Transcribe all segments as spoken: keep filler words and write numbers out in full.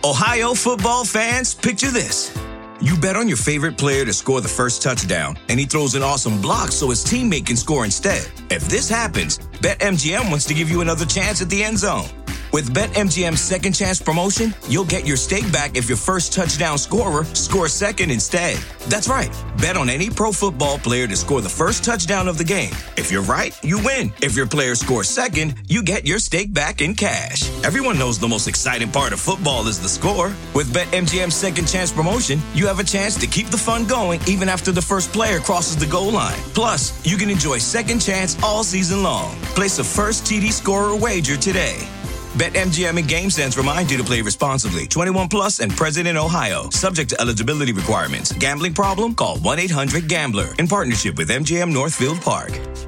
Ohio football fans, picture this. You bet on your favorite player to score the first touchdown, and he throws an awesome block so his teammate can score instead. If this happens, BetMGM wants to give you another chance at the end zone. With BetMGM's second chance promotion, you'll get your stake back if your first touchdown scorer scores second instead. That's right. Bet on any pro football player to score the first touchdown of the game. If you're right, you win. If your player scores second, you get your stake back in cash. Everyone knows the most exciting part of football is the score. With BetMGM's second chance promotion, you have a chance to keep the fun going even after the first player crosses the goal line. Plus, you can enjoy second chance all season long. Place a first T D scorer wager today. BetMGM and GameSense remind you to play responsibly. twenty-one plus and present in Ohio. Subject to eligibility requirements. Gambling problem? Call one eight hundred gambler. In partnership with M G M Northfield Park.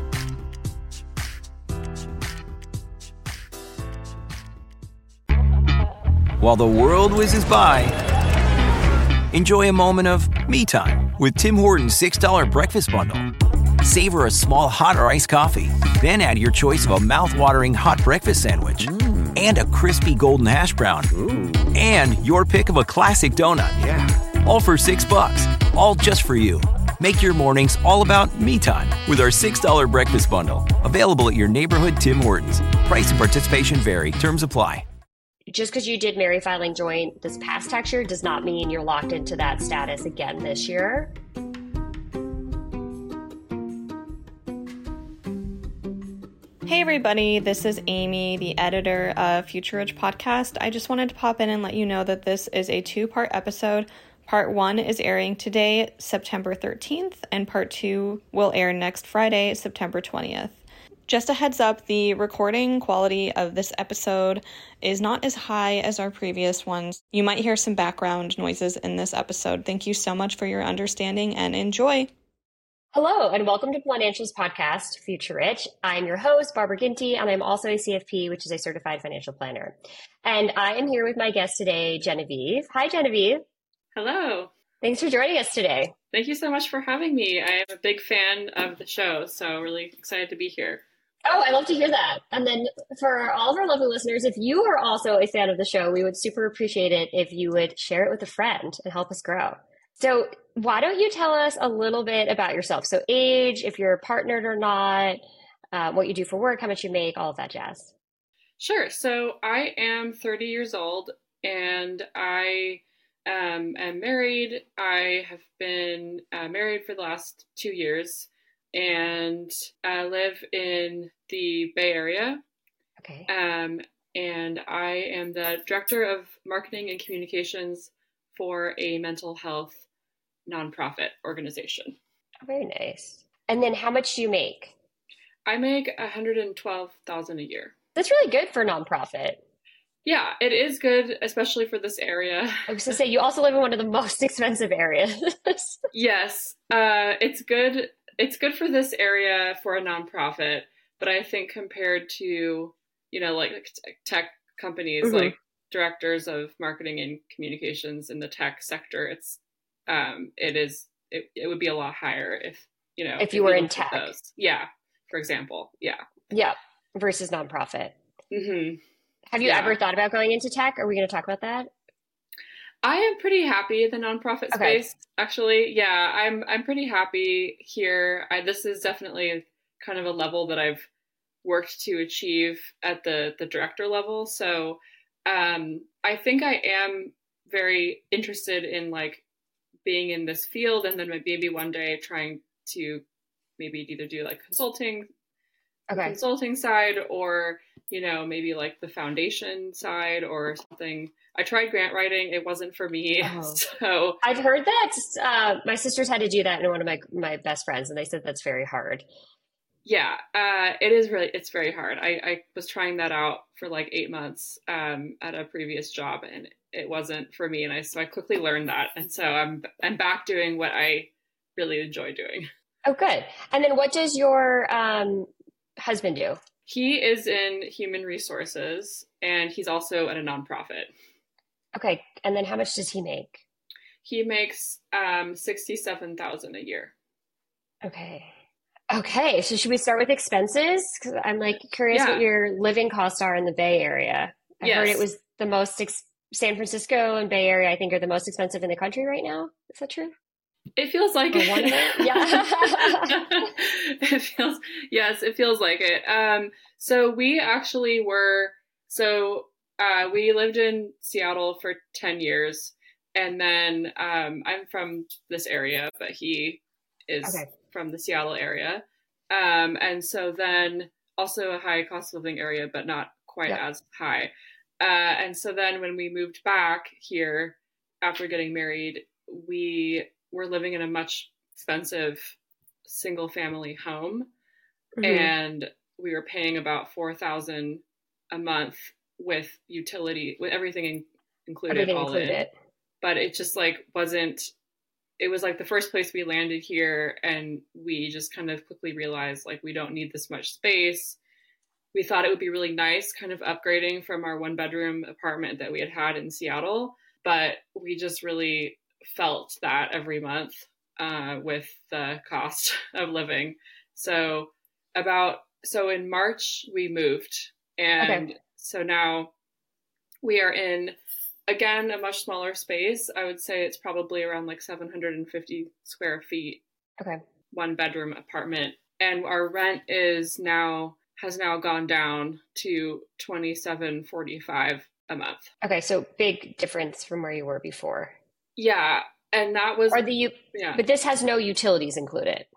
While the world whizzes by, enjoy a moment of me time with Tim Hortons six dollar breakfast bundle. Savor a small hot or iced coffee. Then add your choice of a mouth-watering hot breakfast sandwich. Mm. And a crispy golden hash brown. Ooh. And your pick of a classic donut. Yeah. All for six bucks. All just for you. Make your mornings all about me time with our six dollar breakfast bundle. Available at your neighborhood Tim Hortons. Price and participation vary. Terms apply. Just because you did Mary Filing Joint this past tax year does not mean you're locked into that status again this year. Hey everybody, this is Amy, the editor of Future Rich Podcast. I just wanted to pop in and let you know that this is a two-part episode. Part one is airing today, September thirteenth, and part two will air next Friday, September twentieth. Just a heads up, the recording quality of this episode is not as high as our previous ones. You might hear some background noises in this episode. Thank you so much for your understanding and enjoy. Hello, and welcome to Financials Podcast, Future Rich. I'm your host, Barbara Ginty, and I'm also a C F P, which is a certified financial planner. And I am here with my guest today, Genevieve. Hi, Genevieve. Hello. Thanks for joining us today. Thank you so much for having me. I am a big fan of the show, so really excited to be here. Oh, I love to hear that. And then for all of our lovely listeners, if you are also a fan of the show, we would super appreciate it if you would share it with a friend and help us grow. So why don't you tell us a little bit about yourself? So age, if you're partnered or not, uh, what you do for work, how much you make, all of that jazz. Sure. So I am thirty years old and I um, am married. I have been uh, married for the last two years and I live in the Bay Area. Okay. Um, and I am the director of marketing and communications for a mental health nonprofit organization. Oh, very nice. And then how much do you make? I make one hundred twelve thousand dollars a year. That's really good for a nonprofit. Yeah, it is good, especially for this area. I was going to say, you also live in one of the most expensive areas. Yes, uh, it's good. It's good for this area for a nonprofit, but I think compared to, you know, like tech companies, mm-hmm. like directors of marketing and communications in the tech sector, it's um, it is it, it would be a lot higher if you know if you if were in tech. Those. Yeah, for example, yeah, yeah, versus nonprofit. Mm-hmm. Have you yeah. ever thought about going into tech? Are we going to talk about that? I am pretty happy in the nonprofit okay. space. Actually, yeah, I'm I'm pretty happy here. I, this is definitely kind of a level that I've worked to achieve at the the director level. So um, I think I am very interested in like being in this field, and then maybe one day trying to maybe either do like consulting, okay. consulting side, or you know maybe like the foundation side or something. I tried grant writing; it wasn't for me. Oh. So I've heard that uh, my sisters had to do that, and one of my my best friends, and they said that's very hard. Yeah, uh, it is really, it's very hard. I, I was trying that out for like eight months um, at a previous job and it wasn't for me. And I, so I quickly learned that. And so I'm, I'm back doing what I really enjoy doing. Oh, good. And then what does your um, husband do? He is in human resources and he's also at a nonprofit. Okay. And then how much does he make? He makes um, sixty-seven thousand dollars a year. Okay. Okay, so should we start with expenses? Because I'm like curious yeah. what your living costs are in the Bay Area. I yes. heard it was the most ex- San Francisco and Bay Area, I think, are the most expensive in the country right now. Is that true? It feels like or it. One of it? Yeah. It feels, yes, it feels like it. Um, so we actually were, so uh, we lived in Seattle for ten years. And then um, I'm from this area, but he is Okay. from the Seattle area. Um, and so then also a high cost of living area, but not quite Yep. as high. Uh, and so then when we moved back here after getting married, we were living in a much expensive single family home. Mhm. And we were paying about four thousand dollars a month with utility, with everything in, included, Everything all in. included. But it just like wasn't, it was like the first place we landed here, and we just kind of quickly realized like we don't need this much space. We thought it would be really nice kind of upgrading from our one bedroom apartment that we had had in Seattle, but we just really felt that every month uh, with the cost of living. So about, so in March we moved, and Okay. so now we are in, again, a much smaller space. I would say it's probably around like seven hundred fifty square feet, Okay. one bedroom apartment. And our rent is now, has now gone down to twenty-seven forty-five a month. Okay. So big difference from where you were before. Yeah. And that was, Are the u- yeah. But this has no utilities included.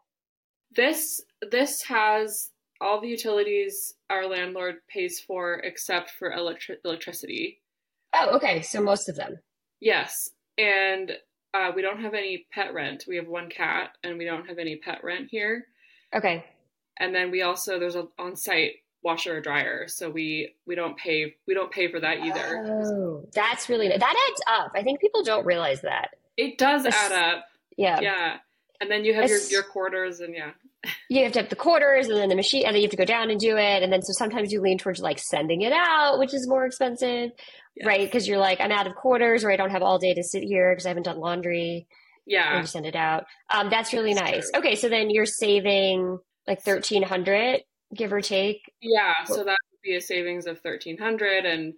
This, this has all the utilities our landlord pays for except for electri- electricity. Oh, okay. So most of them. Yes. And uh, we don't have any pet rent. We have one cat, and we don't have any pet rent here. Okay. And then we also, there's an on-site washer or dryer. So we, we don't pay, we don't pay for that either. Oh, that's really, that adds up. I think people don't realize that. It does It's- add up. Yeah. Yeah. And then you have your, It's- your quarters, and yeah. You have to have the quarters and then the machine, and then you have to go down and do it. And then so sometimes you lean towards like sending it out, which is more expensive, Yes. right? Because you're like, I'm out of quarters, or I don't have all day to sit here because I haven't done laundry. Yeah. And you send it out. Um, that's really That's nice. true. Okay, so then you're saving like thirteen hundred, give or take. Yeah, so that would be a savings of thirteen hundred. And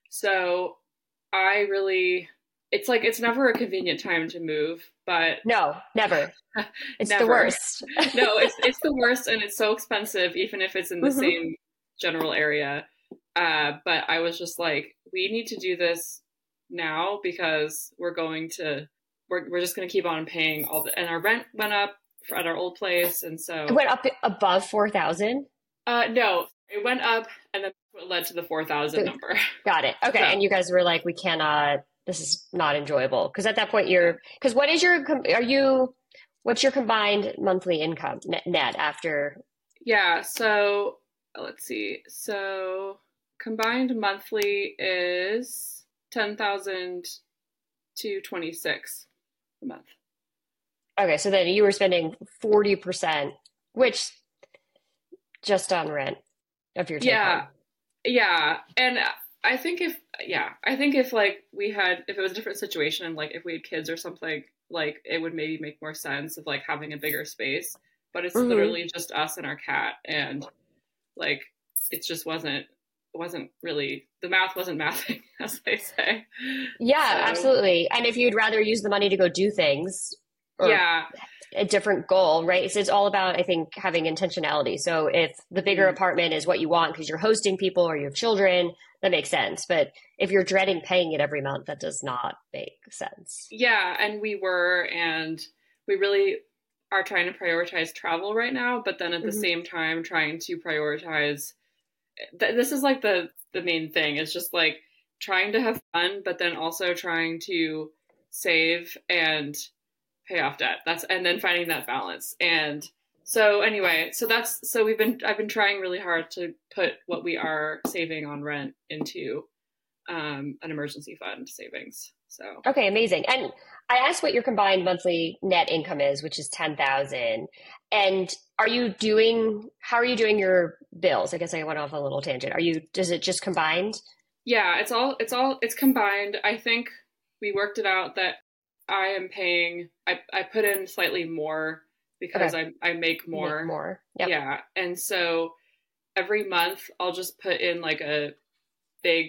so I really, it's like, it's never a convenient time to move, but No, never. It's the Never. worst. no, it's it's the worst, and it's so expensive, even if it's in the Mhm. same general area. Uh, but I was just like, we need to do this now because we're going to, we're we're just going to keep on paying all the, and our rent went up for, at our old place, and so It went up above four thousand. uh, no, it went up, and then that's what led to the four thousand Good. number. Got it. Okay, So- and you guys were like, we cannot. This is not enjoyable because at that point you're. Because what is your? com- Are you? What's your combined monthly income net, net after? Yeah, so let's see. So combined monthly is ten thousand to twenty-six a month. Okay, so then you were spending forty percent, which just on rent of your take Yeah. home. Yeah, and I think if yeah, I think if like we had, if it was a different situation, like if we had kids or something, like it would maybe make more sense of like having a bigger space. But it's Mhm. literally just us and our cat, and like it just wasn't wasn't really, the math wasn't mathing, as they say. Yeah, So- absolutely. And if you'd rather use the money to go do things, or Yeah, a different goal, right? So it's all about, I think, having intentionality. So if the bigger Mhm. apartment is what you want because you're hosting people or you have children, that makes sense. But if you're dreading paying it every month, that does not make sense. yeah, and we were, and we really are trying to prioritize travel right now, but then at the Mhm. same time trying to prioritize th- this is like the the main thing. It's just like trying to have fun, but then also trying to save and pay off debt. That's, and then finding that balance. And so anyway, so that's, so we've been, I've been trying really hard to put what we are saving on rent into um, an emergency fund savings. So Okay, amazing. And I asked what your combined monthly net income is, which is ten thousand. And are you doing, how are you doing your bills? I guess I went off a little tangent. Are you, does it just combined? yeah, it's all, it's all, it's combined. I think we worked it out that I am paying, I, I put in slightly more because I, I make more. Make more. Yep. Yeah. And so every month I'll just put in like a big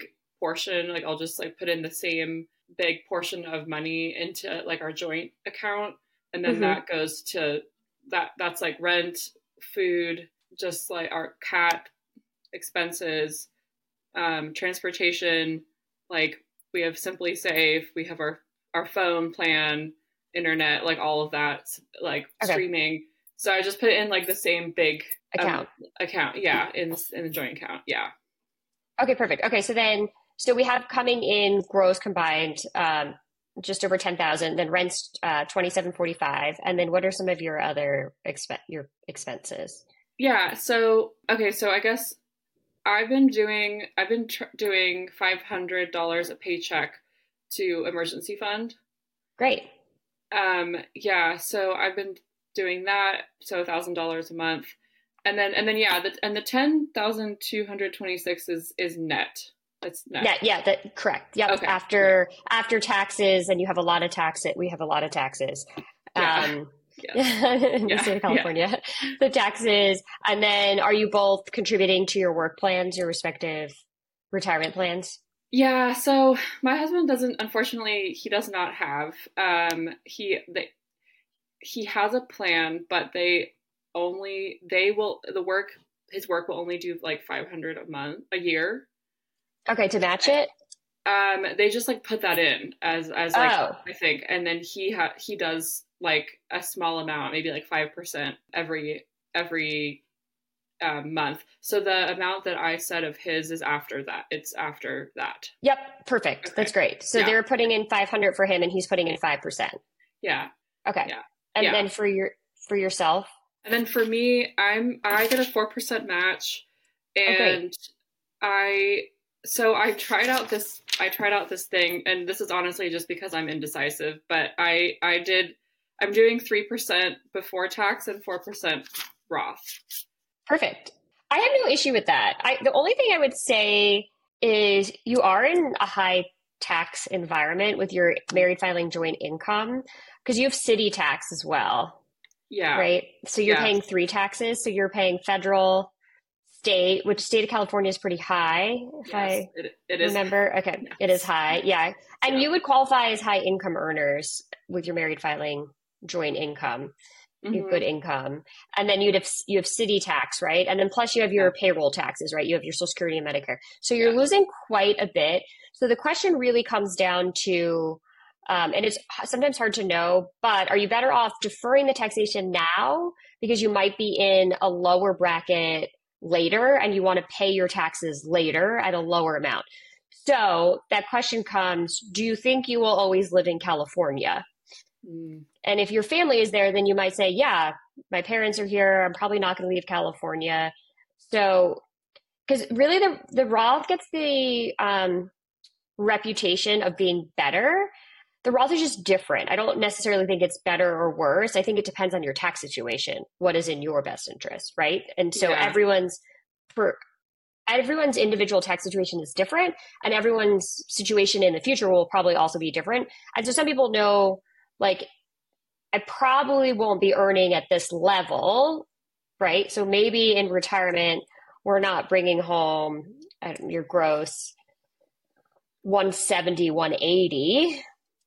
portion, like I'll just like put in the same big portion of money into like our joint account. And then mm-hmm. that goes to that, that's like rent, food, just like our cat expenses, um, transportation, like we have Simply Safe, we have our, our phone plan, internet, like all of that, like okay. streaming. So I just put it in like the same big account um, account. Yeah. In, in the joint account. Yeah. Okay, perfect. Okay. So then, so we have coming in gross combined, um, just over ten thousand, then rent's, uh, twenty-seven forty-five. And then what are some of your other exp- your expenses? Yeah. So, okay. So I guess I've been doing, I've been tr- doing five hundred dollars a paycheck to emergency fund. Great. Um, yeah. So I've been doing that. So a thousand dollars a month. And then, and then, yeah, the, and the ten thousand two hundred twenty-six is, is net. It's net. Yeah. Yeah. That correct. Yep. Okay. After, yeah. after taxes, and you have a lot of tax it, we have a lot of taxes. Yeah. Um, yeah. in the yeah. state of California, yeah. the taxes. And then are you both contributing to your work plans, your respective retirement plans? Yeah. So my husband doesn't, unfortunately, he does not have, um, he, they, he has a plan, but they only, they will, the work, his work will only do like five hundred a month, a year. Okay. To match it? Um, they just like put that in as, as like, oh. I think, and then he ha he does like a small amount, maybe like five percent every, every, um, month. So the amount that I said of his is after that. It's after that. Yep. Perfect. Okay. That's great. So yeah. they're putting in five hundred for him and he's putting in five percent. Yeah. Okay. Yeah. And yeah. then for your, for yourself? And then for me, I'm, I get a four percent match and oh, I, so I tried out this, I tried out this thing, and this is honestly just because I'm indecisive, but I, I did, I'm doing three percent before tax and four percent Roth. Perfect. I have no issue with that. I, the only thing I would say is you are in a high tax environment with your married filing joint income because you have city tax as well. Yeah. Right. So you're yeah. paying three taxes. So you're paying federal, state, which state of California is pretty high. If yes, I it, it is. remember. Okay. Yes. It is high. Yeah. And yeah. you would qualify as high income earners with your married filing joint income. You have good income. And then you'd have, you have city tax, right? And then plus you have your payroll taxes, right? You have your Social Security and Medicare. So you're yeah. losing quite a bit. So the question really comes down to, um, and it's sometimes hard to know, but are you better off deferring the taxation now because you might be in a lower bracket later and you want to pay your taxes later at a lower amount? So that question comes, do you think you will always live in California? Mm. And if your family is there, then you might say, yeah, my parents are here. I'm probably not going to leave California. So, because really the, the Roth gets the um, reputation of being better. The Roth is just different. I don't necessarily think it's better or worse. I think it depends on your tax situation, what is in your best interest, right? And so yeah. everyone's for everyone's individual tax situation is different, and everyone's situation in the future will probably also be different. And so some people know, like, I probably won't be earning at this level, right? So maybe in retirement, we're not bringing home uh, your gross one seventy, one eighty.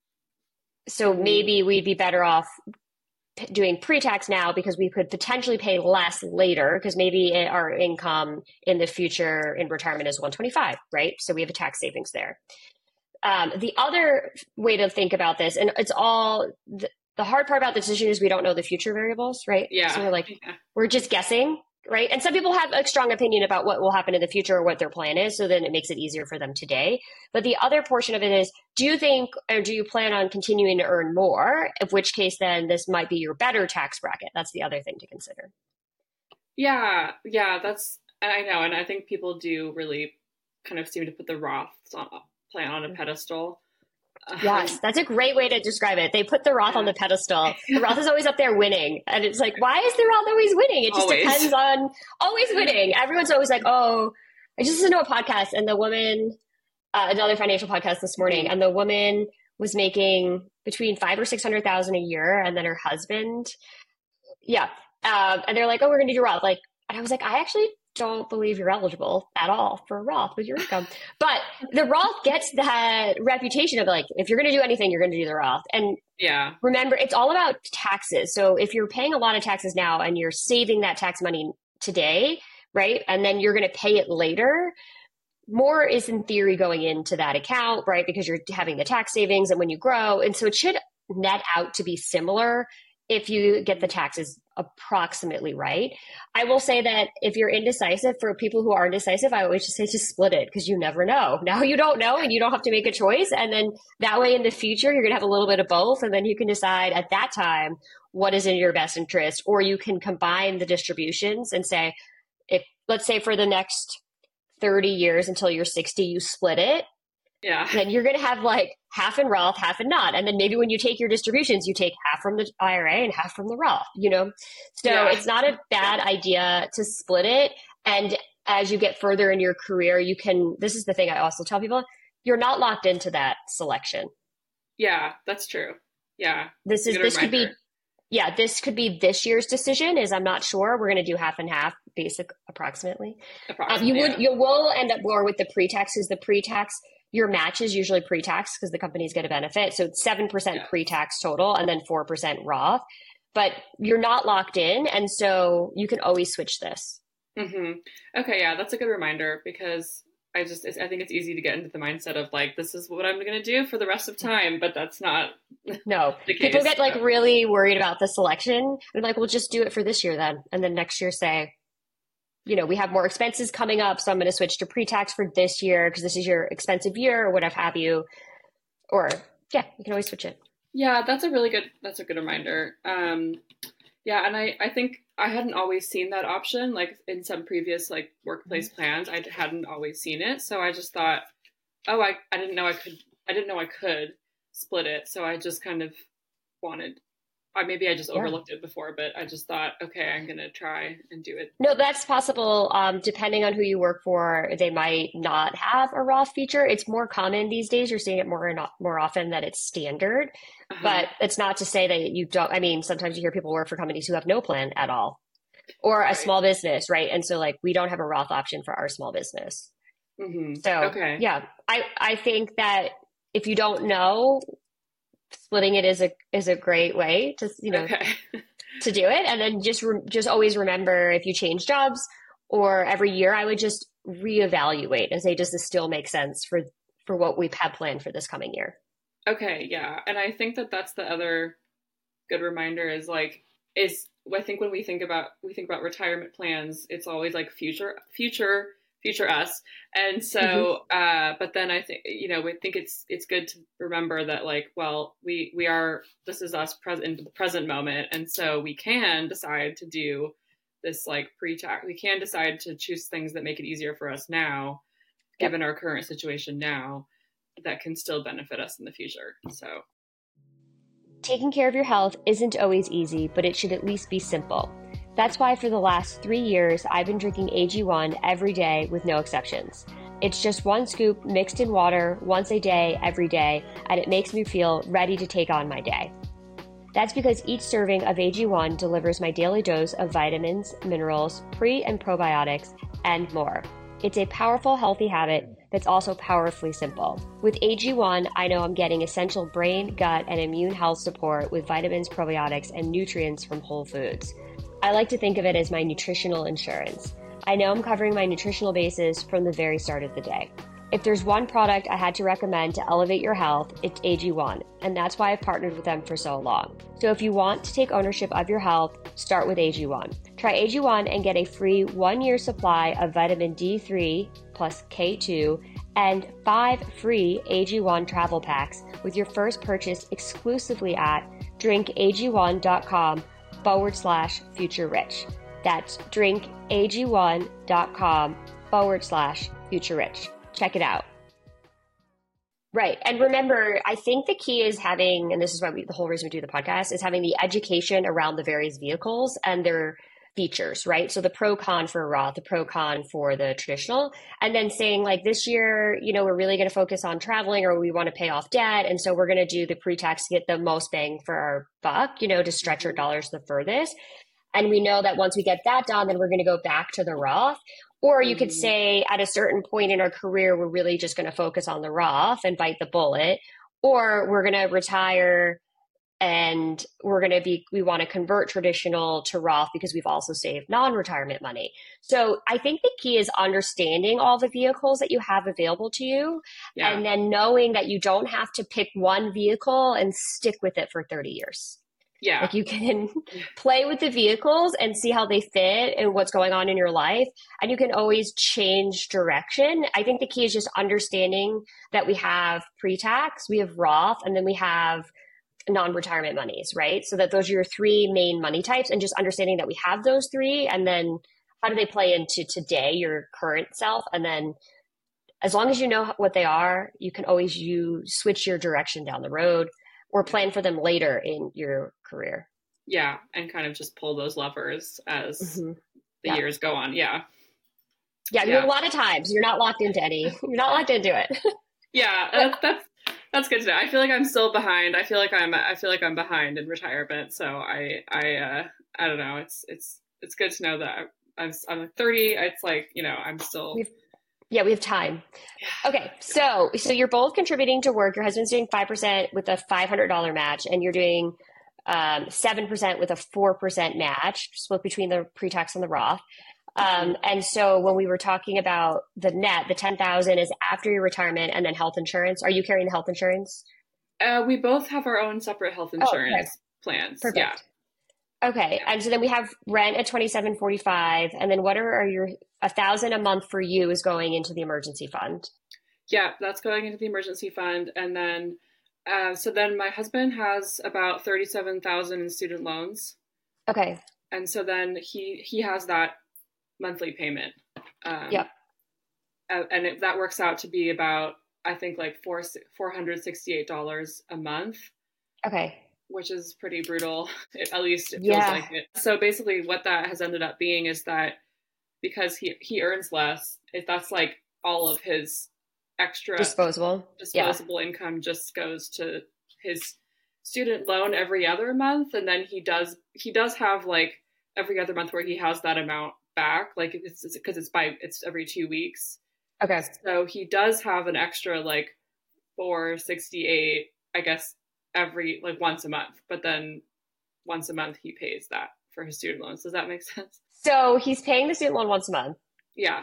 So maybe we'd be better off p- doing pre-tax now because we could potentially pay less later because maybe our income in the future in retirement is one twenty-five, right? So we have a tax savings there. Um, the other way to think about this, and it's all the, the hard part about the decision is we don't know the future variables, right? Yeah. So we're like, yeah. we're just guessing, right? And some people have a strong opinion about what will happen in the future or what their plan is. So then it makes it easier for them today. But the other portion of it is, do you think, or do you plan on continuing to earn more? In which case, then this might be your better tax bracket. That's the other thing to consider. Yeah. Yeah. That's, and I know. And I think people do really kind of seem to put the Roth on, plan on a pedestal. Yes, that's a great way to describe it. They put the Roth yeah. on the pedestal. The Roth is always up there winning. And it's like, why is the Roth always winning? It just always. depends on always winning. Everyone's always like, oh, I just listened to a podcast and the woman, uh, another financial podcast this morning, mm-hmm. and the woman was making between five or six hundred thousand a year. And then her husband, yeah. Um, and they're like, oh, we're going to do Roth. Like, and I was like, I actually don't believe you're eligible at all for Roth with your income. But the Roth gets that reputation of like, if you're going to do anything, you're going to do the Roth. And yeah, remember, it's all about taxes. So if you're paying a lot of taxes now and you're saving that tax money today, right? And then you're going to pay it later, more is in theory going into that account, right? Because you're having the tax savings and when you grow. And so it should net out to be similar if you get the taxes approximately right. I will say that if you're indecisive, for people who are indecisive, I always just say just split it because you never know. Now you don't know and you don't have to make a choice. And then that way in the future, you're going to have a little bit of both. And then you can decide at that time what is in your best interest, or you can combine the distributions and say, if let's say for the next thirty years until you're sixty, you split it. Yeah. Then you're going to have like half in Roth, half in not. And then maybe when you take your distributions, you take half from the I R A and half from the Roth, you know? So yeah. it's not a bad idea to split it. And as you get further in your career, you can, this is the thing I also tell people, you're not locked into that selection. Yeah, that's true. Yeah. This is, this reminder. could be, yeah, this could be this year's decision is I'm not sure. We're going to do half and half, basic approximately. approximately um, you would, yeah. you will end up more with the pre-tax because the pre-tax, your match is usually pre-tax because the companies get a benefit. So it's seven percent yeah. pre-tax total and then four percent Roth, but you're not locked in. And so you can always switch this. Mm-hmm. Okay. Yeah. That's a good reminder because I just, I think it's easy to get into the mindset of like, this is what I'm going to do for the rest of time, but that's not no, the case. People get like really worried about the selection. They're like, well, just do it for this year then. And then next year say, you know, we have more expenses coming up, so I'm going to switch to pre-tax for this year because this is your expensive year or whatever have you. Or yeah, you can always switch it. Yeah, that's a really good, that's a good reminder. Um, yeah. And I, I think I hadn't always seen that option, like in some previous like workplace plans, I hadn't always seen it. So I just thought, oh, I, I didn't know I could, I didn't know I could split it. So I just kind of wanted Or maybe I just yeah. overlooked it before, but I just thought, okay, I'm going to try and do it. No, that's possible. Um, depending on who you work for, they might not have a Roth feature. It's more common these days. You're seeing it more and more often that it's standard, uh-huh. but it's not to say that you don't. I mean, sometimes you hear people work for companies who have no plan at all or a right. small business, right? And so like, we don't have a Roth option for our small business. Mm-hmm. So okay. yeah, I, I think that if you don't know, splitting it is a is a great way to you know okay. to do it, and then just re- just always remember if you change jobs or every year, I would just reevaluate and say, does this still make sense for for what we've had planned for this coming year? Okay, yeah, and I think that that's the other good reminder is like is I think when we think about we think about retirement plans, it's always like future future. future us. And so, mm-hmm. uh, but then I think, you know, we think it's, it's good to remember that like, well, we, we are, this is us present in the present moment. And so we can decide to do this like pre-tax, we can decide to choose things that make it easier for us now, yep. given our current situation now, that can still benefit us in the future. So taking care of your health isn't always easy, but it should at least be simple. That's why for the last three years, I've been drinking A G one every day with no exceptions. It's just one scoop mixed in water once a day, every day, and it makes me feel ready to take on my day. That's because each serving of A G one delivers my daily dose of vitamins, minerals, pre- and probiotics, and more. It's a powerful, healthy habit that's also powerfully simple. With A G one, I know I'm getting essential brain, gut, and immune health support with vitamins, probiotics, and nutrients from whole foods. I like to think of it as my nutritional insurance. I know I'm covering my nutritional bases from the very start of the day. If there's one product I had to recommend to elevate your health, it's A G one, and that's why I've partnered with them for so long. So if you want to take ownership of your health, start with A G one. Try A G one and get a free one-year supply of vitamin D three plus K two and five free A G one travel packs with your first purchase exclusively at drinkag1.com forward slash future rich. That's drinkag1.com forward slash future rich. Check it out. Right. And remember, I think the key is having, and this is why we, the whole reason we do the podcast, is having the education around the various vehicles and their features, right? So the pro con for Roth, the pro con for the traditional, and then saying like this year, you know, we're really going to focus on traveling or we want to pay off debt. And so we're going to do the pre-tax to get the most bang for our buck, you know, to stretch our dollars the furthest. And we know that once we get that done, then we're going to go back to the Roth. Or you could say at a certain point in our career, we're really just going to focus on the Roth and bite the bullet, or we're going to retire and we're going to be, we want to convert traditional to Roth because we've also saved non-retirement money. So I think the key is understanding all the vehicles that you have available to you, yeah. and then knowing that you don't have to pick one vehicle and stick with it for thirty years. Yeah. Like you can play with the vehicles and see how they fit and what's going on in your life. And you can always change direction. I think the key is just understanding that we have pre-tax, we have Roth, and then we have non-retirement monies, right? So that those are your three main money types, and just understanding that we have those three, and then how do they play into today, your current self. And then as long as you know what they are, you can always you switch your direction down the road or plan for them later in your career. Yeah. And kind of just pull those levers as mm-hmm. the yeah. years go on. Yeah. Yeah. You yeah. have a lot of times. You're not locked into any, you're not locked into it. yeah. That's, that's, that's good to know. I feel like I'm still behind. I feel like I'm, I feel like I'm behind in retirement. So I, I, uh, I don't know. It's, it's, it's good to know that I'm, I'm thirty. It's like, you know, I'm still. We've, yeah, we have time. Okay. So, so you're both contributing to work. Your husband's doing five percent with a five hundred dollars match, and you're doing um, seven percent with a four percent match, split between the pre-tax and the Roth. Um, and so when we were talking about the net, the ten thousand is after your retirement and then health insurance. Are you carrying the health insurance? Uh, we both have our own separate health insurance oh, okay. plans. Perfect. Yeah. Okay. And so then we have rent at twenty-seven forty-five. And then what are, are your, a thousand a month for you is going into the emergency fund. Yeah, that's going into the emergency fund. And then, uh, so then my husband has about thirty-seven thousand in student loans. Okay. And so then he, he has that monthly payment. Um, yep. And it, that works out to be about, I think like four, four hundred sixty-eight dollars a month. Okay. Which is pretty brutal. It, at least it feels yeah. like it. So basically what that has ended up being is that because he, he earns less, it, that's like all of his extra disposable, disposable yeah. income just goes to his student loan every other month. And then he does, he does have like every other month where he has that amount back. Like it's because it's, it's by, it's every two weeks. Okay. So he does have an extra like four sixty-eight, I guess, every like once a month, but then once a month he pays that for his student loans. Does that make sense? So he's paying the student loan once a month. Yeah.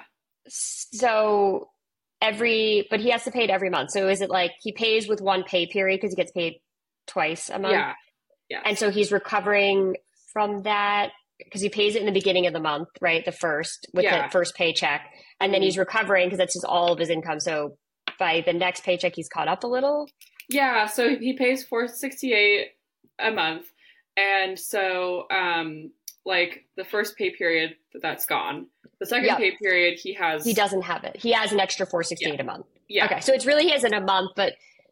So every, but he has to pay it every month. So is it like he pays with one pay period because he gets paid twice a month? Yeah. Yeah. And so he's recovering from that because he pays it in the beginning of the month, right? The first with yeah. the first paycheck, and mm-hmm. then he's recovering because that's just all of his income. So by the next paycheck, he's caught up a little. Yeah, so he pays four sixty-eight a month, and so um, like the first pay period, that's gone. The second yep. pay period, he has he doesn't have it. He has an extra four sixty-eight yeah. a month. Yeah. Okay, so it's really his in a month, but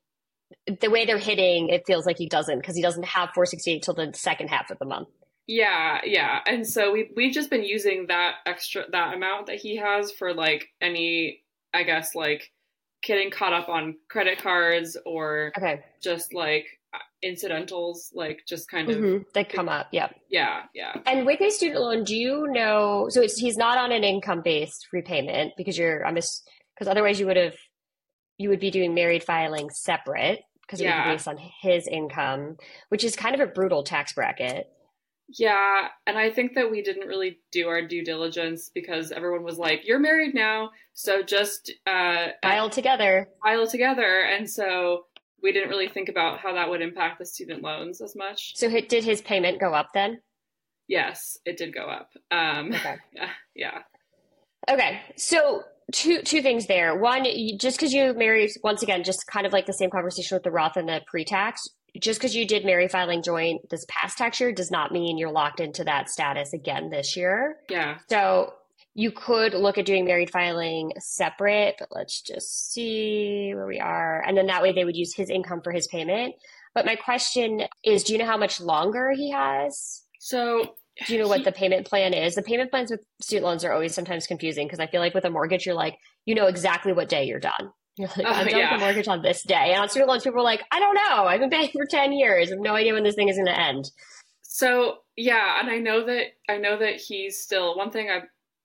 the way they're hitting, it feels like he doesn't because he doesn't have four sixty-eight till the second half of the month. Yeah, yeah, and so we we've just been using that extra that amount that he has for like any, I guess like. Getting caught up on credit cards or okay. just like incidentals, like just kind of mm-hmm. they come up. Yeah. Yeah. Yeah. And with his student loan, do you know, so it's, he's not on an income based repayment because you're, I'm just, because otherwise you would have, you would be doing married filing separate because it yeah. would be based on his income, which is kind of a brutal tax bracket. Yeah. And I think that we didn't really do our due diligence because everyone was like, you're married now. So just uh, file together. File together. And so we didn't really think about how that would impact the student loans as much. So did his payment go up then? Yes, it did go up. Um, okay. Yeah. Yeah. Okay. So two two things there. One, just because you married, once again, just kind of like the same conversation with the Roth and the pre-tax, just because you did marry filing joint this past tax year does not mean you're locked into that status again this year. Yeah. So you could look at doing married filing separate, but let's just see where we are. And then that way they would use his income for his payment. But my question is, do you know how much longer he has? So do you know what he, the payment plan is? The payment plans with student loans are always sometimes confusing because I feel like with a mortgage, you're like, you know exactly what day you're done. You're like, I'm uh, done yeah. with the mortgage on this day. And on student loans, people are like, I don't know. I've been paying for ten years. I have no idea when this thing is going to end. So, yeah. And I know that, I know that he's still, one thing I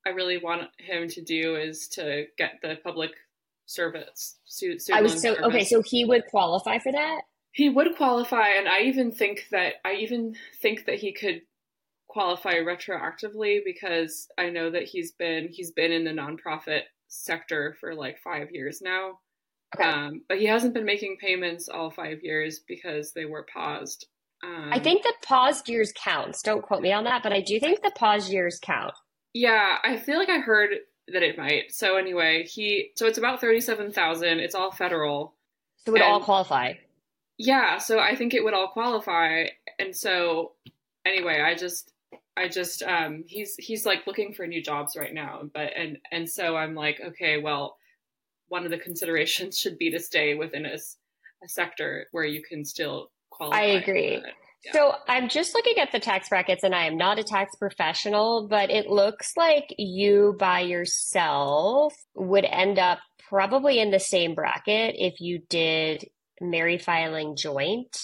I really want him to do is to get the public service student I was loan so service. okay. So he would qualify for that. He would qualify, and I even think that I even think that he could qualify retroactively because I know that he's been he's been in the nonprofit sector for like five years now. Okay. Um, but he hasn't been making payments all five years because they were paused. Um, I think the paused years counts. Don't quote me on that, but I do think the paused years count. Yeah, I feel like I heard that it might. So anyway, he so it's about thirty-seven thousand. It's all federal. So it would And- all qualify. Yeah, so I think it would all qualify. And so anyway, I just I just um he's he's like looking for new jobs right now, but and and so I'm like, okay, well, one of the considerations should be to stay within a, a sector where you can still qualify. I agree. Yeah. So I'm just looking at the tax brackets, and I am not a tax professional, but it looks like you by yourself would end up probably in the same bracket if you did married filing joint.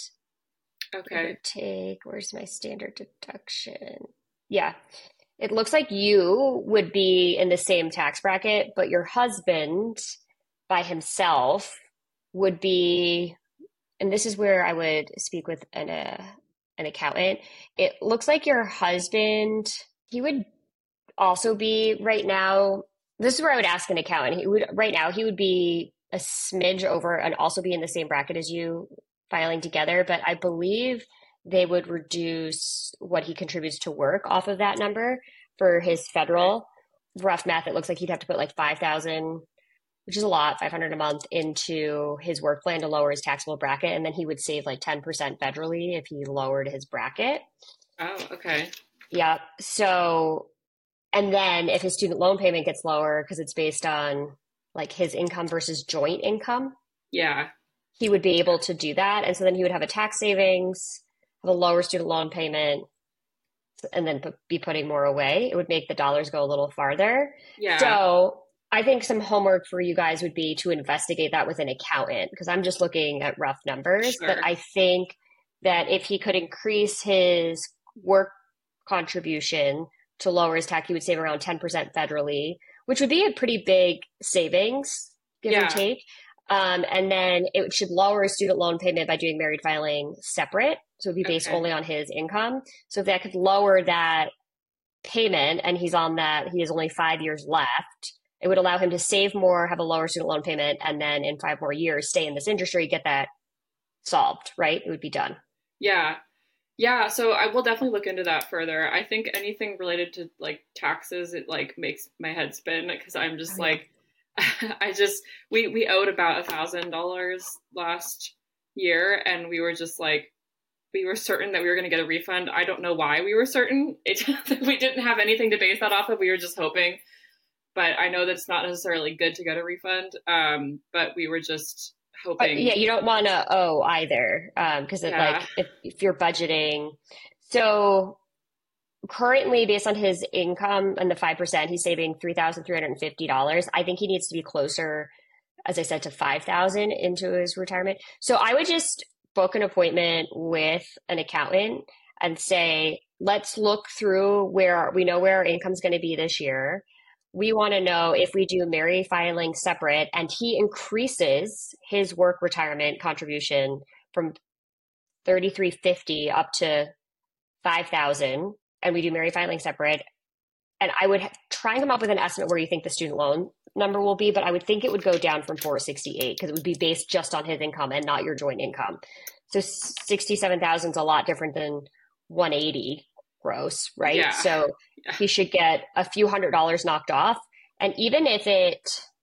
Okay. Take, where's my standard deduction? Yeah. It looks like you would be in the same tax bracket, but your husband by himself would be, and this is where I would speak with an, uh, an accountant. It looks like your husband, he would also be right now, this is where I would ask an accountant. He would, right now, he would be a smidge over and also be in the same bracket as you filing together, but I believe they would reduce what he contributes to work off of that number for his federal. Rough math, it looks like he'd have to put like five thousand, which is a lot, five hundred a month into his work plan to lower his taxable bracket, and then he would save like ten percent federally if he lowered his bracket. Oh, okay. Yeah. So, and then if his student loan payment gets lower because it's based on like his income versus joint income, Yeah. he would be able to do that. And so then he would have a tax savings, have a lower student loan payment, and then put, be putting more away. It would make the dollars go a little farther. Yeah. So I think some homework for you guys would be to investigate that with an accountant, because I'm just looking at rough numbers. Sure. But I think that if he could increase his work contribution to lower his tax, he would save around ten percent federally, which would be a pretty big savings, give Yeah. or take. Um, and then it should lower his student loan payment by doing married filing separate. So it would be based Okay. only on his income. So if that could lower that payment and he's on that, he has only five years left, it would allow him to save more, have a lower student loan payment, and then in five more years, stay in this industry, get that solved, right? It would be done. Yeah. Yeah. So I will definitely look into that further. I think anything related to like taxes, it like makes my head spin because I'm just Oh, yeah. like, I just, we, we owed about a thousand dollars last year and we were just like, we were certain that we were going to get a refund. I don't know why we were certain. It, we didn't have anything to base that off of. We were just hoping, but I know that it's not necessarily good to get a refund. Um, but we were just But hoping. yeah, you don't want to owe either, because it Yeah. like if, if you're budgeting. So currently, based on his income and the five percent, he's saving three thousand three hundred fifty dollars. I think he needs to be closer, as I said, to five thousand into his retirement. So I would just book an appointment with an accountant and say, let's look through where we know where our income's going to be this year. We want to know if we do married filing separate and he increases his work retirement contribution from thirty-three fifty up to five thousand, and we do married filing separate. And I would ha- try and come up with an estimate where you think the student loan number will be, but I would think it would go down from four sixty-eight because it would be based just on his income and not your joint income. So sixty-seven thousand is a lot different than one eighty gross, right? Yeah. So Yeah. he should get a few hundred dollars knocked off. And even if it,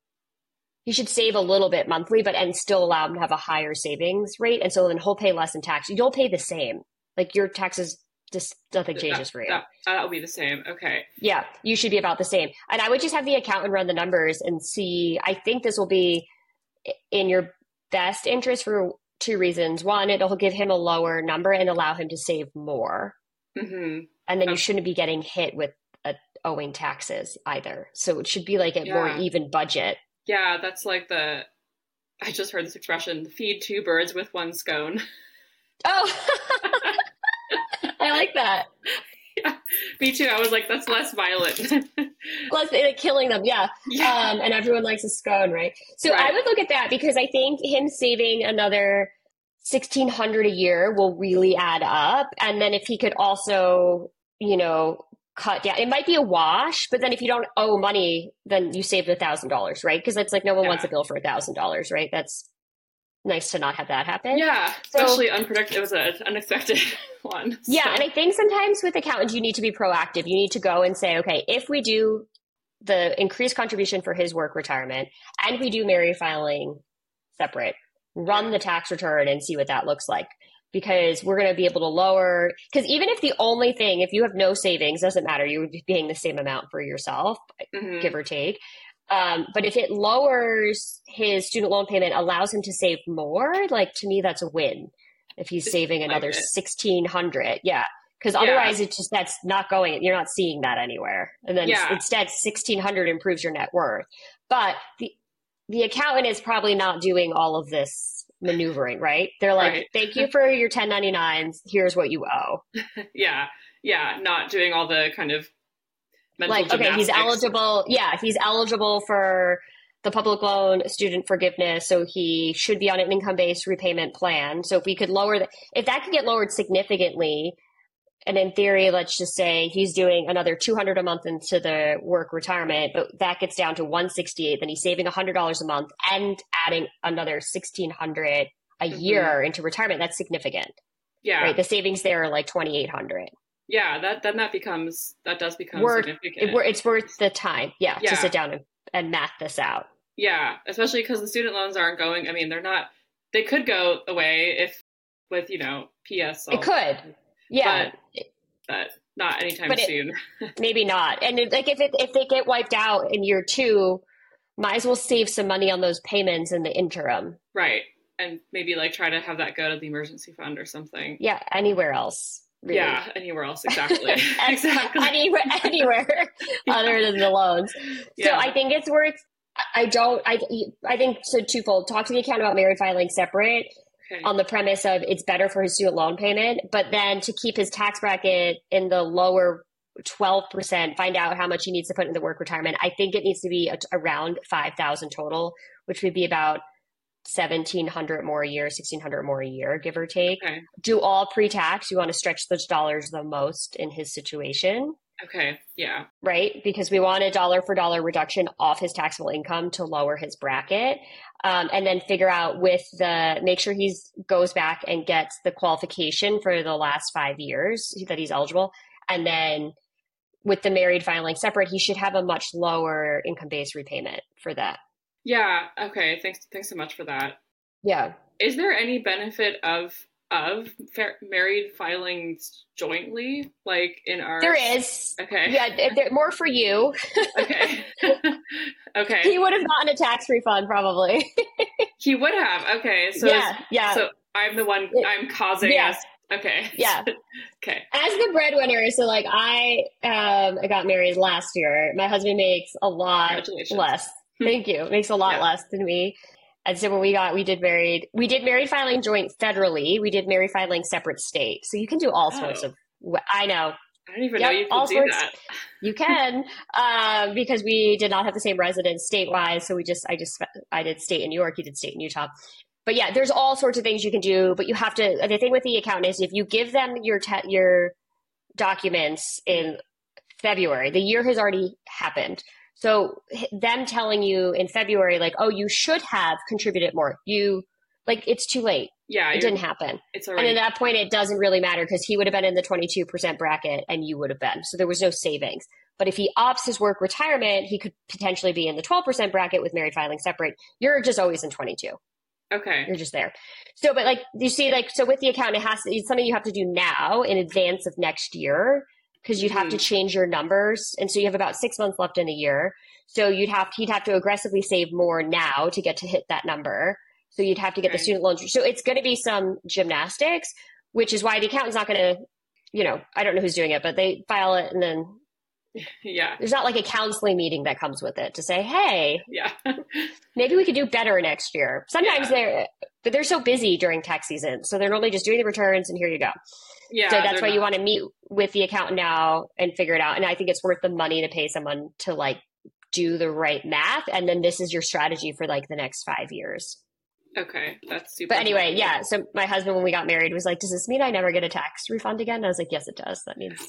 he should save a little bit monthly, but and still allow him to have a higher savings rate. And so then he'll pay less in tax. You'll pay the same. Like your taxes, just nothing changes that, for you. That, that'll be the same. Okay. Yeah, you should be about the same. And I would just have the accountant run the numbers and see. I think this will be in your best interest for two reasons. One, it'll give him a lower number and allow him to save more. Mm-hmm. And then you Okay. shouldn't be getting hit with uh, owing taxes either. So it should be like a more Yeah. even budget. Yeah, that's like the, I just heard this expression, feed two birds with one scone. Oh, I like that. Yeah, me too. I was like, that's less violent. Plus, like, killing them, yeah. Yeah. Um, and everyone likes a scone, right? So Right. I would look at that because I think him saving another sixteen hundred a year will really add up. And then if he could also, you know, cut down, it might be a wash, but then if you don't owe money, then you saved a thousand dollars, right? Because it's like no one Yeah. wants a bill for a thousand dollars, right? That's nice to not have that happen. Yeah, So- especially unpredictable. It was an unexpected one. Yeah, so. and I think sometimes with accountants, you need to be proactive. You need to go and say, okay, if we do the increased contribution for his work retirement and we do married filing separate, run the tax return and see what that looks like. Because we're going to be able to lower, because even if the only thing, if you have no savings, doesn't matter, you would be paying the same amount for yourself, Mhm. give or take. Um, but if it lowers his student loan payment, allows him to save more, like to me, that's a win. If he's It's saving like another it. sixteen hundred, yeah, because Yeah. otherwise it's just that's not going. You're not seeing that anywhere, and then Yeah. instead sixteen hundred improves your net worth. But the the accountant is probably not doing all of this maneuvering, right? They're like, Right. thank you for your ten ninety-nines. Here's what you owe. Yeah, yeah, not doing all the kind of mental Like, okay, he's gymnastics. eligible. Yeah, he's eligible for the public loan student forgiveness. So he should be on an income-based repayment plan. So if we could lower that, if that could get lowered significantly, and in theory, let's just say he's doing another two hundred a month into the work retirement, but that gets down to one sixty-eight, then he's saving one hundred dollars a month and adding another sixteen hundred a Mhm. year into retirement. That's significant, Yeah, right? The savings there are like twenty-eight hundred. yeah. That then that becomes that does become Worth- significant. It, it's worth the time, yeah, Yeah. to sit down and, and math this out. Yeah, especially because the student loans aren't going. I mean, they're not. They could go away if with you know P S. It could, yeah, but not anytime But it- soon. maybe not. And it, like if it, if they get wiped out in year two, might as well save some money on those payments in the interim. Right, and maybe like try to have that go to the emergency fund or something. Yeah, anywhere else. Really. Yeah, anywhere else exactly. And- exactly. Anywhere, anywhere other than the loans. So Yeah. I think it's worth. I don't. I I think so twofold. Talk to the accountant about married filing separate Okay. on the premise of it's better for his student loan payment, but then to keep his tax bracket in the lower twelve percent, find out how much he needs to put in the work retirement. I think it needs to be a, around five thousand total, which would be about seventeen hundred more a year, sixteen hundred more a year, give or take. Okay. Do all pre-tax. You want to stretch those dollars the most in his situation, Okay. Yeah. right? Because we want a dollar for dollar reduction off his taxable income to lower his bracket. Um, and then figure out with the, make sure he's goes back and gets the qualification for the last five years that he's eligible. And then with the married filing separate, he should have a much lower income-based repayment for that. Yeah. Okay. Thanks. Thanks so much for that. Yeah. Is there any benefit of of fa- married filing jointly, like in our? There is. Okay. Yeah, th- there- more for you. Okay. okay. He would have gotten a tax refund probably. He would have. Okay. So yeah, is- yeah. So I'm the one. I'm causing Yeah. us. Okay. Yeah. Okay. As the breadwinner, so like I um I got married last year. My husband makes a lot Congratulations. less. Thank you. Makes a lot Yeah. less than me. And so when we got, we did married, we did married filing joint federally. We did married filing separate state. So you can do all sorts Oh. of. I know I didn't even Yep, know you all could do sorts- that. you can um, because we did not have the same residence statewide. So we just, I just, I did state in New York. You did state in Utah. But yeah, there's all sorts of things you can do. But you have to. The thing with the accountant is if you give them your te- your documents in February, the year has already happened. So h- them telling you in February, like, oh, you should have contributed more. You like it's too late. Yeah. It you're- didn't happen. It's And already. at that point, it doesn't really matter because he would have been in the twenty-two percent bracket and you would have been. So there was no savings. But if he opts his work retirement, he could potentially be in the twelve percent bracket with married filing separate. You're just always in twenty-two. Okay. You're just there. So, but like you see, like, so with the account, it has to, it's something you have to do now in advance of next year because you'd have to change your numbers. And so you have about six months left in a year. So you'd have, he'd have to aggressively save more now to get to hit that number. So you'd have to get Okay. the student loans. So it's going to be some gymnastics, which is why the accountant's not going to, you know, I don't know who's doing it, but they file it and then Yeah. There's not like a counseling meeting that comes with it to say, hey, yeah, maybe we could do better next year. Sometimes yeah. they're, but they're so busy during tax season. So they're normally just doing the returns and here you go. Yeah. So that's why not. you want to meet with the accountant now and figure it out. And I think it's worth the money to pay someone to like do the right math. And then this is your strategy for like the next five years. Okay, that's super. But anyway, cool. yeah. So my husband, when we got married, was like, "Does this mean I never get a tax refund again?" And I was like, "Yes, it does. That means."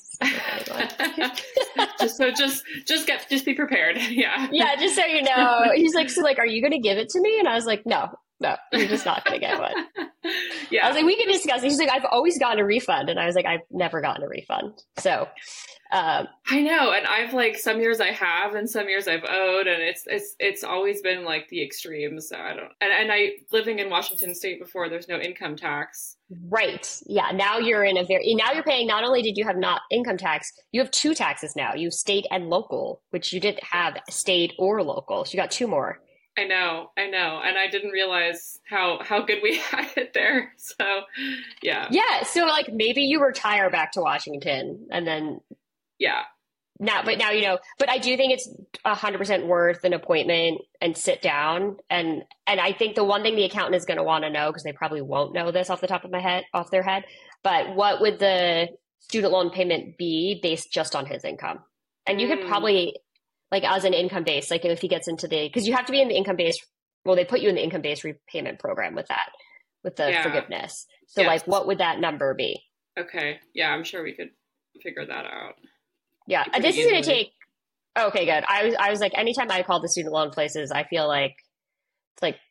just so just just get just be prepared. Yeah. Yeah, just so you know. He's like, "So like, are you going to give it to me?" And I was like, "No, no, you're just not going to get one." Yeah. I was like, "We can discuss it." He's like, "I've always gotten a refund," and I was like, "I've never gotten a refund." So. Um, I know, and I've like some years I have, and some years I've owed, and it's it's it's always been like the extremes. So I don't, and and I living in Washington State before, there's no income tax. Right. Yeah. Now you're in a very now you're paying. Not only did you have not income tax, you have two taxes now. You have state and local, which you didn't have state or local. So you got two more. I know, I know, and I didn't realize how how good we had it there. So yeah, yeah. So like maybe you retire back to Washington, and then. Yeah. Now, but now, you know, but I do think it's a hundred percent worth an appointment and sit down. And, and I think the one thing the accountant is going to want to know, because they probably won't know this off the top of my head, off their head, but what would the student loan payment be based just on his income? And you mm. could probably, like as an income base, like if he gets into the, because you have to be in the income base. Well, they put you in the income based repayment program with that, with the yeah. forgiveness. So yes. like, what would that number be? Okay. Yeah, I'm sure we could figure that out. Yeah, this is going to take, okay, good. I was, I was like, anytime I call the student loan places, I feel like it's like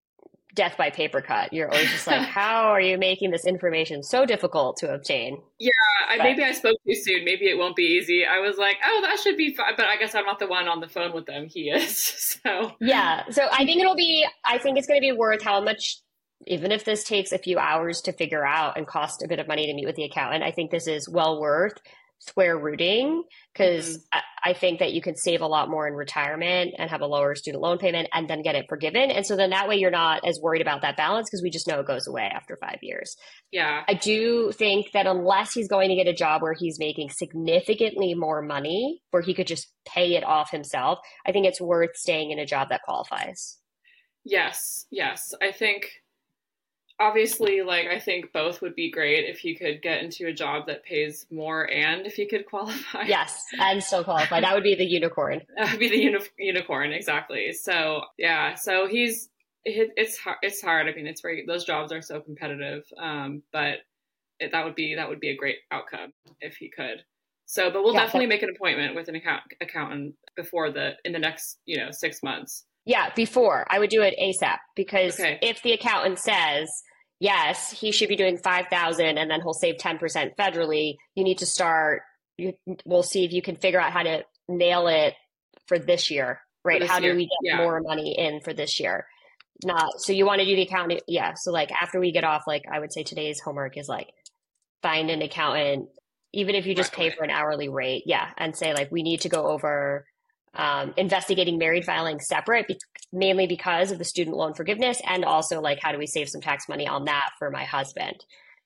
death by paper cut. You're always just like, how are you making this information so difficult to obtain? Yeah, I, maybe I spoke too soon. Maybe it won't be easy. I was like, oh, that should be fine. But I guess I'm not the one on the phone with them. He is. So yeah. So I think it'll be, I think it's going to be worth how much, even if this takes a few hours to figure out and cost a bit of money to meet with the accountant, I think this is well worth square rooting because mm-hmm. I, I think that you can save a lot more in retirement and have a lower student loan payment and then get it forgiven. And so then that way you're not as worried about that balance because we just know it goes away after five years. Yeah. I do think that unless he's going to get a job where he's making significantly more money, where he could just pay it off himself, I think it's worth staying in a job that qualifies. Yes. Yes. I think obviously, like, I think both would be great if you could get into a job that pays more and if you could qualify. Yes, and still qualify. That would be the unicorn. That would be the uni- unicorn, exactly. So, yeah, so he's, it, it's hard. It's hard. I mean, it's very, those jobs are so competitive, um, but it, that would be, that would be a great outcome if he could. So, but we'll yeah, definitely that- make an appointment with an account- accountant before the, in the next, you know, six months. Yeah, before. I would do it ASAP because okay. if the accountant says, yes, he should be doing five thousand and then he'll save ten percent federally, you need to start, you, we'll see if you can figure out how to nail it for this year, right? This how year. do we get yeah. more money in for this year? Not, so you want to do the accountant. Yeah. So like after we get off, like I would say today's homework is like find an accountant, even if you just right, pay right. for an hourly rate. Yeah. And say like, we need to go over Um, investigating married filing separate, be- mainly because of the student loan forgiveness, and also like how do we save some tax money on that for my husband.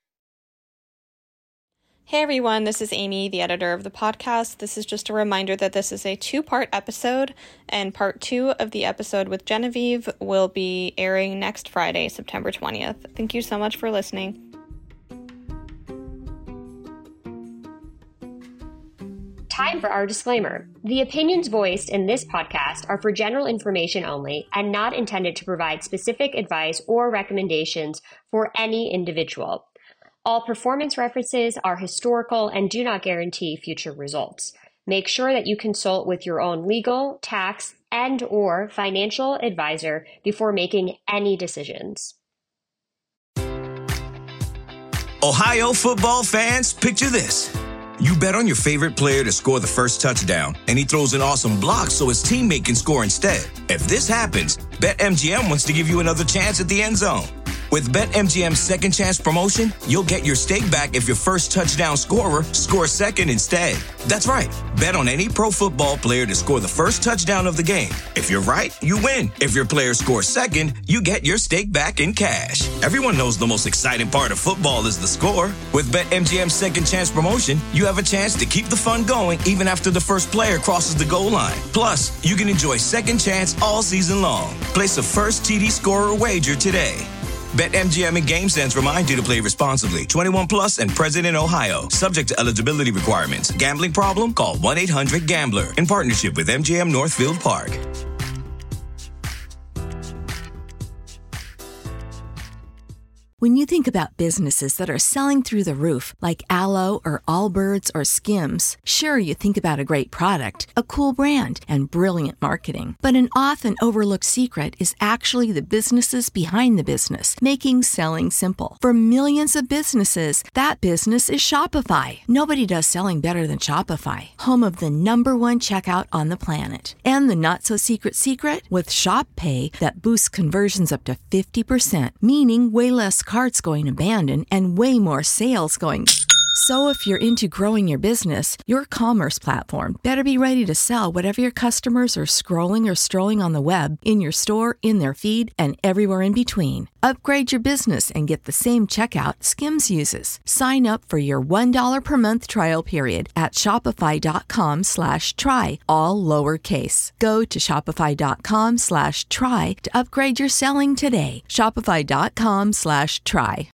Hey everyone, this is Amy, the editor of the podcast. This is just a reminder that this is a two-part episode, and part two of the episode with Genevieve will be airing next Friday, September twentieth. Thank you so much for listening. Time for our disclaimer. The opinions voiced in this podcast are for general information only and not intended to provide specific advice or recommendations for any individual. All performance references are historical and do not guarantee future results. Make sure that you consult with your own legal, tax, and or financial advisor before making any decisions. Ohio football fans, picture this. You bet on your favorite player to score the first touchdown, and he throws an awesome block so his teammate can score instead. If this happens, BetMGM wants to give you another chance at the end zone. With BetMGM's second chance promotion, you'll get your stake back if your first touchdown scorer scores second instead. That's right. Bet on any pro football player to score the first touchdown of the game. If you're right, you win. If your player scores second, you get your stake back in cash. Everyone knows the most exciting part of football is the score. With BetMGM's Second Chance promotion, you have a chance to keep the fun going even after the first player crosses the goal line. Plus, you can enjoy Second Chance all season long. Place a first T D scorer wager today. BetMGM and GameSense remind you to play responsibly. twenty-one plus and present in Ohio. Subject to eligibility requirements. Gambling problem? Call one eight hundred gambler. In partnership with M G M Northfield Park. When you think about businesses that are selling through the roof, like Aloe or Allbirds or Skims, sure, you think about a great product, a cool brand, and brilliant marketing. But an often overlooked secret is actually the businesses behind the business, making selling simple. For millions of businesses, that business is Shopify. Nobody does selling better than Shopify, home of the number one checkout on the planet. And the not-so-secret secret? With Shop Pay that boosts conversions up to fifty percent, meaning way less carts going abandoned and way more sales going. So if you're into growing your business, your commerce platform better be ready to sell whatever your customers are scrolling or strolling on the web, in your store, in their feed, and everywhere in between. Upgrade your business and get the same checkout Skims uses. Sign up for your one dollar per month trial period at shopify.com slash try, all lowercase. Go to shopify.com slash try to upgrade your selling today. Shopify.com slash try.